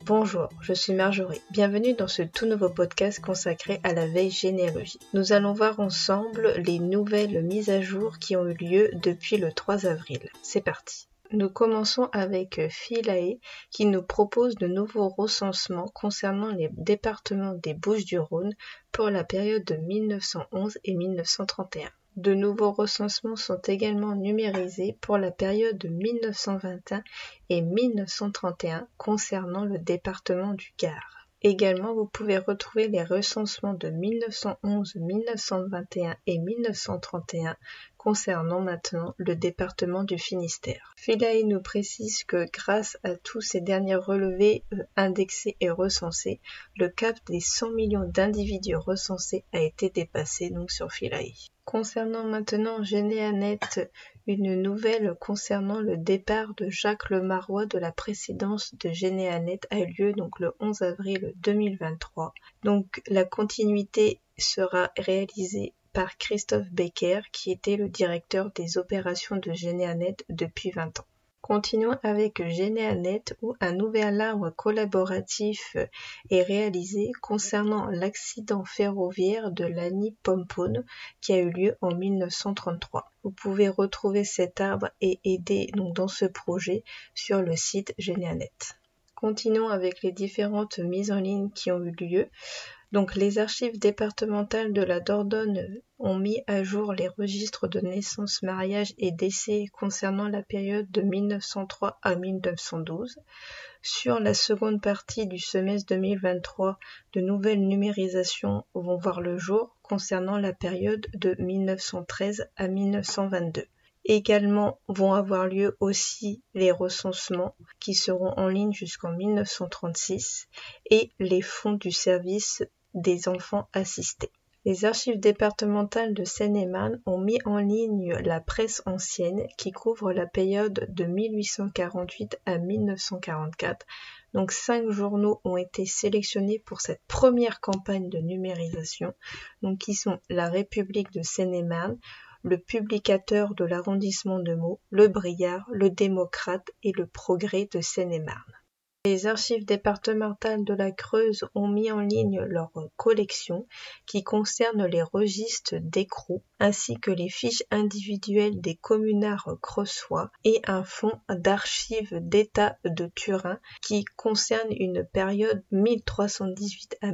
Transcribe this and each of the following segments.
Bonjour, je suis Marjorie. Bienvenue dans ce tout nouveau podcast consacré à la veille généalogique. Nous allons voir ensemble les nouvelles mises à jour qui ont eu lieu depuis le 3 avril. C'est parti. Nous commençons avec Philae qui nous propose de nouveaux recensements concernant les départements des Bouches-du-Rhône pour la période de 1911 et 1931. De nouveaux recensements sont également numérisés pour la période de 1921 et 1931 concernant le département du Gard. Également, vous pouvez retrouver les recensements de 1911, 1921 et 1931 concernant maintenant le département du Finistère. Philae nous précise que grâce à tous ces derniers relevés indexés et recensés, le cap des 100 millions d'individus recensés a été dépassé donc sur Philae. Concernant maintenant Généanet, une nouvelle concernant le départ de Jacques Le Marois de la présidence de Généanet a eu lieu donc le 11 avril 2023. Donc la continuité sera réalisée par Christophe Becker qui était le directeur des opérations de Généanet depuis 20 ans. Continuons avec Généanet où un nouvel arbre collaboratif est réalisé concernant l'accident ferroviaire de Lagny-Pomponne qui a eu lieu en 1933. Vous pouvez retrouver cet arbre et aider donc dans ce projet sur le site Généanet. Continuons avec les différentes mises en ligne qui ont eu lieu. Donc les archives départementales de la Dordogne ont mis à jour les registres de naissance, mariage et décès concernant la période de 1903 à 1912. Sur la seconde partie du semestre 2023, de nouvelles numérisations vont voir le jour concernant la période de 1913 à 1922. Également vont avoir lieu aussi les recensements qui seront en ligne jusqu'en 1936 et les fonds du service des enfants assistés. Les archives départementales de Seine-et-Marne ont mis en ligne la presse ancienne qui couvre la période de 1848 à 1944. Donc 5 journaux ont été sélectionnés pour cette première campagne de numérisation, donc qui sont La République de Seine-et-Marne, Le Publicateur de l'arrondissement de Meaux, Le Briard, Le Démocrate et Le Progrès de Seine-et-Marne. Les archives départementales de la Creuse ont mis en ligne leur collection qui concerne les registres d'écrous ainsi que les fiches individuelles des communards creusois et un fonds d'archives d'État de Turin qui concerne une période 1318 à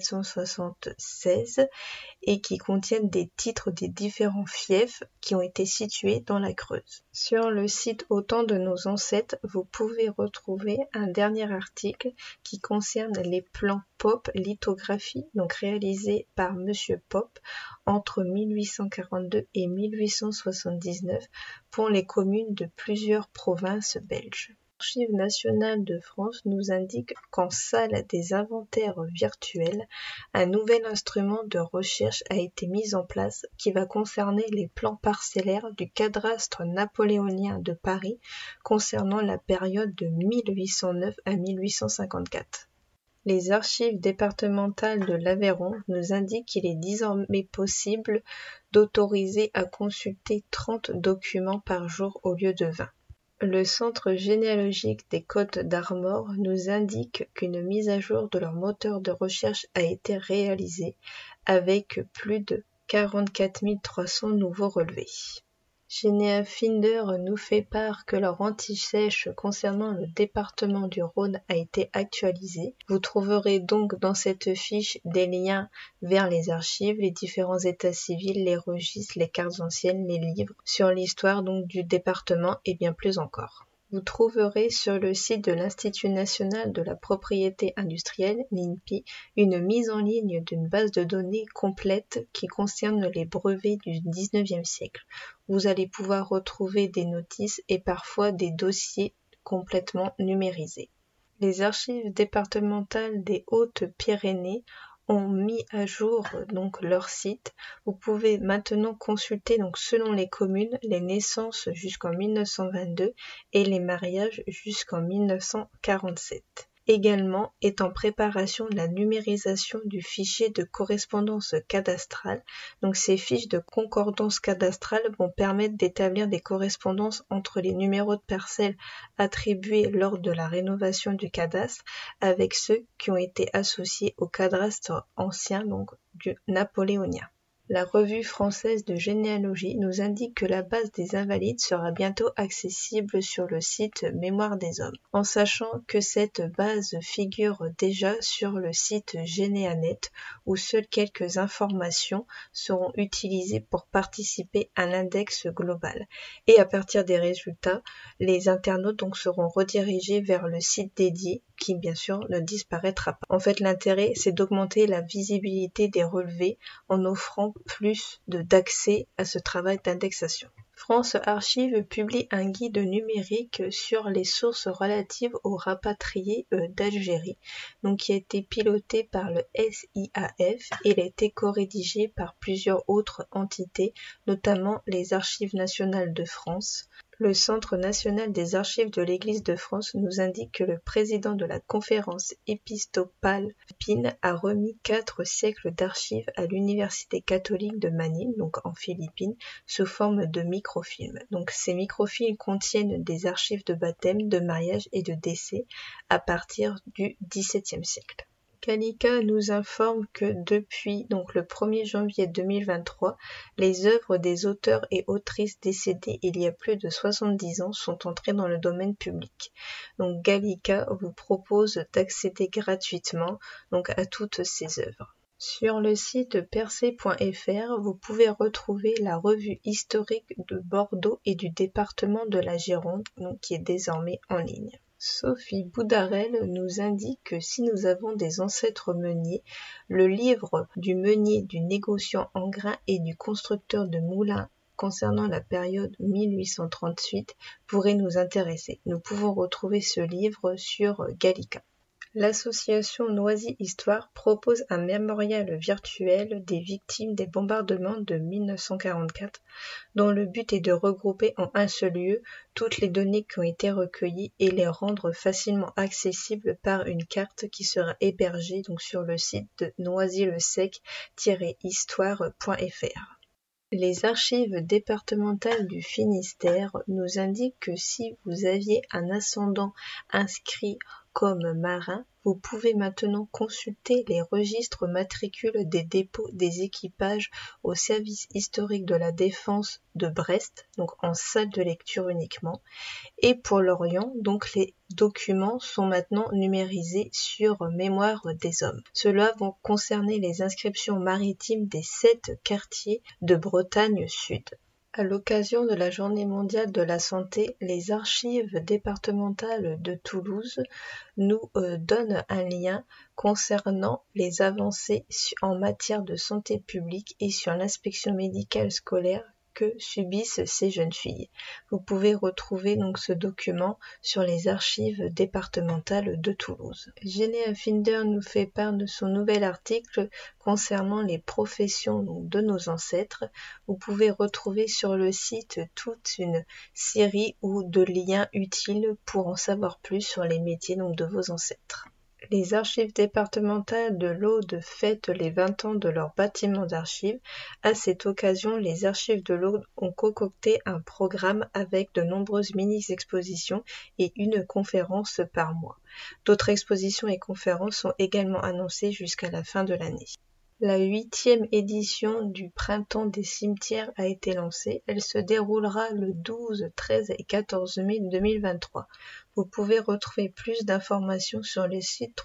1776 et qui contiennent des titres des différents fiefs qui ont été situés dans la Creuse. Sur le site Au temps de nos ancêtres, vous pouvez retrouver un dernier article qui concerne les plans Pope lithographie, donc réalisés par Monsieur Pope entre 1842 et 1879 pour les communes de plusieurs provinces belges. L'Archive nationale de France nous indique qu'en salle des inventaires virtuels, un nouvel instrument de recherche a été mis en place qui va concerner les plans parcellaires du cadastre napoléonien de Paris concernant la période de 1809 à 1854. Les archives départementales de l'Aveyron nous indiquent qu'il est désormais possible d'autoriser à consulter 30 documents par jour au lieu de 20. Le Centre généalogique des Côtes d'Armor nous indique qu'une mise à jour de leur moteur de recherche a été réalisée avec plus de 44 300 nouveaux relevés. Généafinder nous fait part que leur anti-sèche concernant le département du Rhône a été actualisé. Vous trouverez donc dans cette fiche des liens vers les archives, les différents états civils, les registres, les cartes anciennes, les livres, sur l'histoire donc du département et bien plus encore. Vous trouverez sur le site de l'Institut national de la propriété industrielle, l'INPI, une mise en ligne d'une base de données complète qui concerne les brevets du 19e siècle. Vous allez pouvoir retrouver des notices et parfois des dossiers complètement numérisés. Les archives départementales des Hautes-Pyrénées ont mis à jour donc leur site. Vous pouvez maintenant consulter donc selon les communes les naissances jusqu'en 1922 et les mariages jusqu'en 1947. Également est en préparation la numérisation du fichier de correspondance cadastrale. Donc ces fiches de concordance cadastrale vont permettre d'établir des correspondances entre les numéros de parcelles attribués lors de la rénovation du cadastre avec ceux qui ont été associés au cadastre ancien, donc du napoléonien. La Revue française de généalogie nous indique que la base des Invalides sera bientôt accessible sur le site Mémoire des Hommes, en sachant que cette base figure déjà sur le site Généanet, où seules quelques informations seront utilisées pour participer à l'index global. Et à partir des résultats, les internautes donc seront redirigés vers le site dédié, qui bien sûr ne disparaîtra pas. En fait, l'intérêt, c'est d'augmenter la visibilité des relevés en offrant plus d'accès à ce travail d'indexation. France Archives publie un guide numérique sur les sources relatives aux rapatriés d'Algérie, donc qui a été piloté par le SIAF et il a été co-rédigé par plusieurs autres entités, notamment les Archives nationales de France. Le Centre national des archives de l'Église de France nous indique que le président de la conférence épiscopale Philippine a remis 4 siècles d'archives à l'Université catholique de Manille, donc en Philippines, sous forme de microfilms. Donc ces microfilms contiennent des archives de baptême, de mariage et de décès à partir du XVIIe siècle. Gallica nous informe que depuis donc le 1er janvier 2023, les œuvres des auteurs et autrices décédés il y a plus de 70 ans sont entrées dans le domaine public. Donc Gallica vous propose d'accéder gratuitement donc à toutes ces œuvres. Sur le site percé.fr, vous pouvez retrouver la revue historique de Bordeaux et du département de la Gironde, donc qui est désormais en ligne. Sophie Boudarel nous indique que si nous avons des ancêtres meuniers, le livre du meunier, du négociant en grains et du constructeur de moulins concernant la période 1838 pourrait nous intéresser. Nous pouvons retrouver ce livre sur Gallica. L'association Noisy Histoire propose un mémorial virtuel des victimes des bombardements de 1944, dont le but est de regrouper en un seul lieu toutes les données qui ont été recueillies et les rendre facilement accessibles par une carte qui sera hébergée donc sur le site de noisy-le-sec-histoire.fr. Les archives départementales du Finistère nous indiquent que si vous aviez un ascendant inscrit comme marin, vous pouvez maintenant consulter les registres matricules des dépôts des équipages au service historique de la défense de Brest, donc en salle de lecture uniquement. Et pour l'Orient, donc les documents sont maintenant numérisés sur Mémoire des Hommes. Cela va concerner les inscriptions maritimes des 7 quartiers de Bretagne Sud. À l'occasion de la Journée mondiale de la santé, les archives départementales de Toulouse nous donnent un lien concernant les avancées en matière de santé publique et sur l'inspection médicale scolaire que subissent ces jeunes filles. Vous pouvez retrouver donc ce document sur les archives départementales de Toulouse. Généa Finder nous fait part de son nouvel article concernant les professions de nos ancêtres. Vous pouvez retrouver sur le site toute une série de liens utiles pour en savoir plus sur les métiers de vos ancêtres. Les archives départementales de l'Aude fêtent les 20 ans de leur bâtiment d'archives. À cette occasion, les archives de l'Aude ont concocté un programme avec de nombreuses mini-expositions et une conférence par mois. D'autres expositions et conférences sont également annoncées jusqu'à la fin de l'année. La 8e édition du Printemps des cimetières a été lancée. Elle se déroulera le 12, 13 et 14 mai 2023. Vous pouvez retrouver plus d'informations sur le site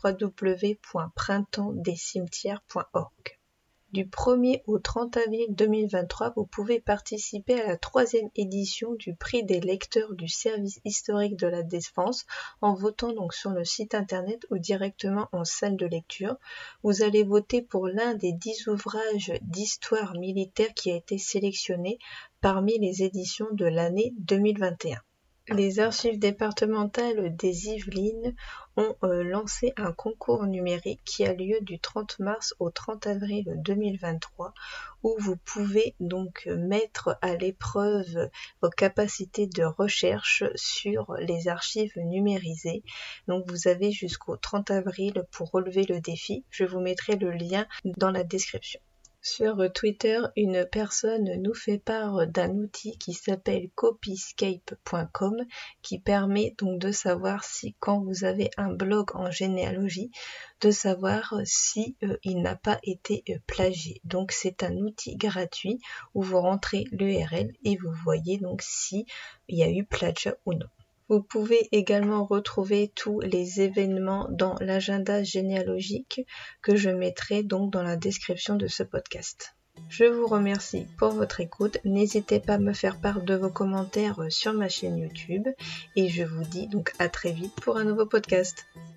www.printemps-des-cimetières.org. Du 1er au 30 avril 2023, vous pouvez participer à la 3e édition du prix des lecteurs du service historique de la défense en votant donc sur le site internet ou directement en salle de lecture. Vous allez voter pour l'un des 10 ouvrages d'histoire militaire qui a été sélectionné parmi les éditions de l'année 2021. Les archives départementales des Yvelines ont lancé un concours numérique qui a lieu du 30 mars au 30 avril 2023 où vous pouvez donc mettre à l'épreuve vos capacités de recherche sur les archives numérisées. Donc vous avez jusqu'au 30 avril pour relever le défi. Je vous mettrai le lien dans la description. Sur Twitter, une personne nous fait part d'un outil qui s'appelle copyscape.com qui permet donc de savoir si quand vous avez un blog en généalogie, de savoir si il n'a pas été plagié. Donc c'est un outil gratuit où vous rentrez l'URL et vous voyez donc si il y a eu plagiat ou non. Vous pouvez également retrouver tous les événements dans l'agenda généalogique que je mettrai donc dans la description de ce podcast. Je vous remercie pour votre écoute. N'hésitez pas à me faire part de vos commentaires sur ma chaîne YouTube et je vous dis donc à très vite pour un nouveau podcast.